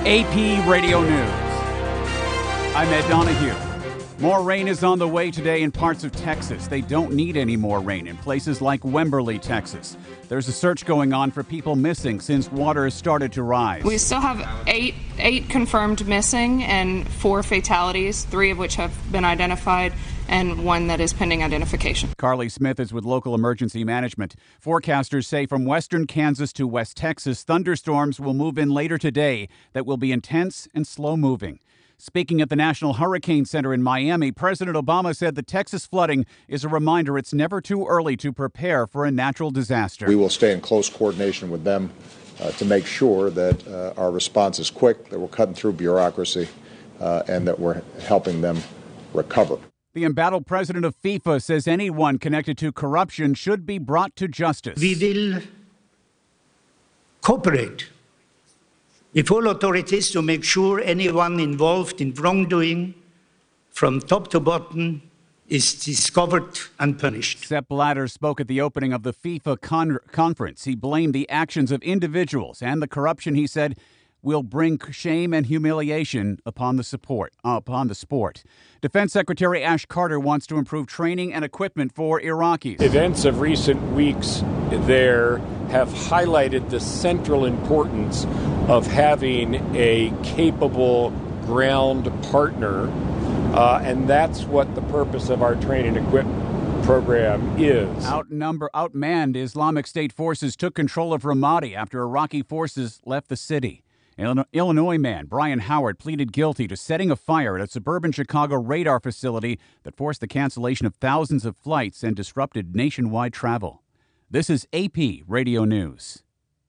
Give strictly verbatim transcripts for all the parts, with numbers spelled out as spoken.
A P Radio News. I'm Ed Donahue. More rain is on the way today in parts of Texas. They don't need any more rain in places like Wimberley, Texas. There's a search going on for people missing since water has started to rise. We still have eight eight confirmed missing and four fatalities, three of which have been identified and one that is pending identification. Carly Smith is with local emergency management. Forecasters say from western Kansas to West Texas, thunderstorms will move in later today that will be intense and slow-moving. Speaking at the National Hurricane Center in Miami, President Obama said the Texas flooding is a reminder it's never too early to prepare for a natural disaster. We will stay in close coordination with them uh, to make sure that uh, our response is quick, that we're cutting through bureaucracy, uh, and that we're helping them recover. The embattled president of FIFA says anyone connected to corruption should be brought to justice. We will cooperate with all authorities to make sure anyone involved in wrongdoing from top to bottom is discovered and punished. Sepp Blatter spoke at the opening of the FIFA con- conference. He blamed the actions of individuals and the corruption, he said, will bring shame and humiliation upon the support, uh, upon the sport. Defense Secretary Ash Carter wants to improve training and equipment for Iraqis. Events of recent weeks there have highlighted the central importance of having a capable ground partner, uh, and that's what the purpose of our training and equipment program is. Outnumber, outmanned Islamic State forces took control of Ramadi after Iraqi forces left the city. Illinois man Brian Howard pleaded guilty to setting a fire at a suburban Chicago radar facility that forced the cancellation of thousands of flights and disrupted nationwide travel. This is A P Radio News.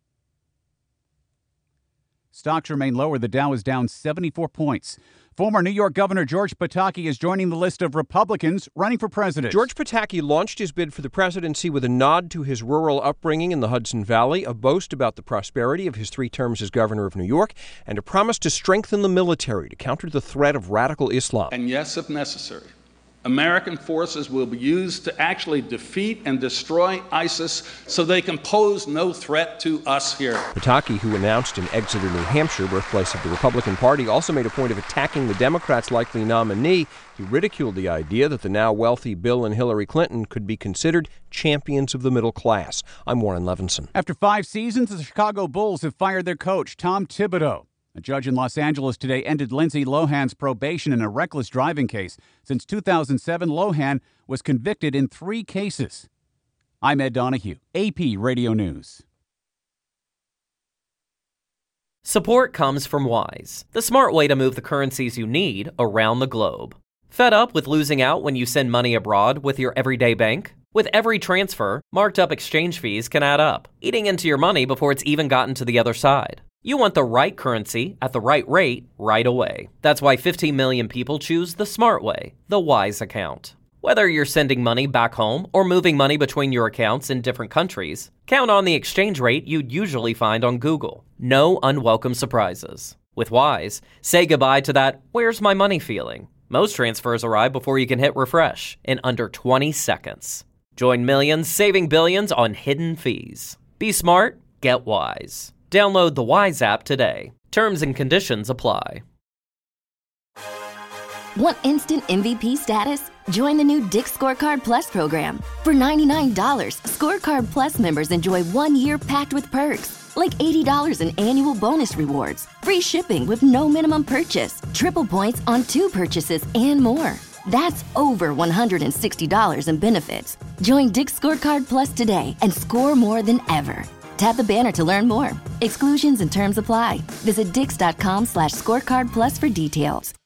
Stocks remain lower. The Dow is down seventy-four points. Former New York Governor George Pataki is joining the list of Republicans running for president. George Pataki launched his bid for the presidency with a nod to his rural upbringing in the Hudson Valley, a boast about the prosperity of his three terms as governor of New York, and a promise to strengthen the military to counter the threat of radical Islam. And yes, if necessary, American forces will be used to actually defeat and destroy ISIS so they can pose no threat to us here. Pataki, who announced in Exeter, New Hampshire, birthplace of the Republican Party, also made a point of attacking the Democrats' likely nominee. He ridiculed the idea that the now wealthy Bill and Hillary Clinton could be considered champions of the middle class. I'm Warren Levinson. After five seasons, the Chicago Bulls have fired their coach, Tom Thibodeau. A judge in Los Angeles today ended Lindsay Lohan's probation in a reckless driving case. Since two thousand seven, Lohan was convicted in three cases. I'm Ed Donahue, A P Radio News. Support comes from Wise, the smart way to move the currencies you need around the globe. Fed up with losing out when you send money abroad with your everyday bank? With every transfer, marked up exchange fees can add up, eating into your money before it's even gotten to the other side. You want the right currency at the right rate right away. That's why fifteen million people choose the smart way, the Wise account. Whether you're sending money back home or moving money between your accounts in different countries, count on the exchange rate you'd usually find on Google. No unwelcome surprises. With Wise, say goodbye to that "where's my money" feeling. Most transfers arrive before you can hit refresh in under twenty seconds. Join millions saving billions on hidden fees. Be smart, get Wise. Download the Wise app today. Terms and conditions apply. Want instant M V P status? Join the new Dick's Scorecard Plus program. For ninety-nine dollars, Scorecard Plus members enjoy one year packed with perks, like eighty dollars in annual bonus rewards, free shipping with no minimum purchase, triple points on two purchases, and more. That's over one hundred sixty dollars in benefits. Join Dick's Scorecard Plus today and score more than ever. Tap the banner to learn more. Exclusions and terms apply. Visit dix.com slash scorecard plus for details.